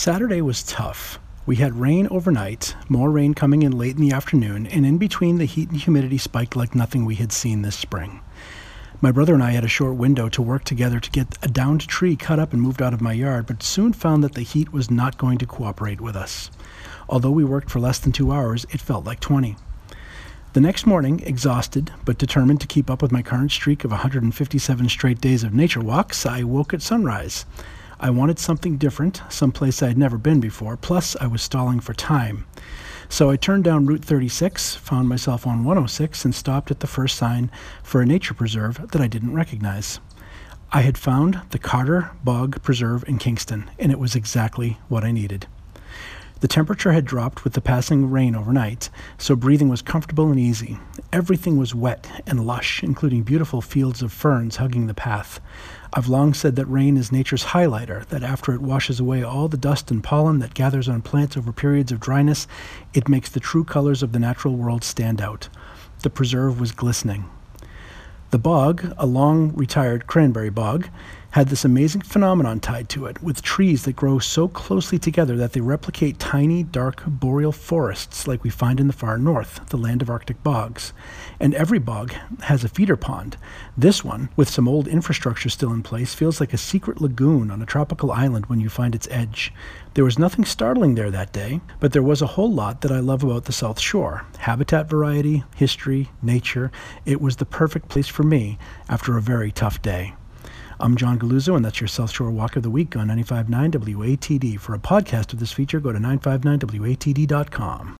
Saturday was tough. We had rain overnight, more rain coming in late in the afternoon, and in between the heat and humidity spiked like nothing we had seen this spring. My brother and I had a short window to work together to get a downed tree cut up and moved out of my yard, but soon found that the heat was not going to cooperate with us. Although we worked for less than 2 hours, it felt like 20. The next morning, exhausted but determined to keep up with my current streak of 157 straight days of nature walks, I woke at sunrise. I wanted something different, someplace I had never been before, plus I was stalling for time. So I turned down Route 36, found myself on 106, and stopped at the first sign for a nature preserve that I didn't recognize. I had found the Carter Bog Preserve in Kingston, and it was exactly what I needed. The temperature had dropped with the passing rain overnight, so breathing was comfortable and easy. Everything was wet and lush, including beautiful fields of ferns hugging the path. I've long said that rain is nature's highlighter, that after it washes away all the dust and pollen that gathers on plants over periods of dryness, it makes the true colors of the natural world stand out. The preserve was glistening. The bog, a long-retired cranberry bog, had this amazing phenomenon tied to it, with trees that grow so closely together that they replicate tiny, dark, boreal forests like we find in the far north, the land of Arctic bogs. And every bog has a feeder pond. This one, with some old infrastructure still in place, feels like a secret lagoon on a tropical island when you find its edge. There was nothing startling there that day, but there was a whole lot that I love about the South Shore. Habitat variety, history, nature. It was the perfect place for me after a very tough day. I'm John Galuzzo, and that's your South Shore Walk of the Week on 95.9 WATD. For a podcast of this feature, go to 959watd.com.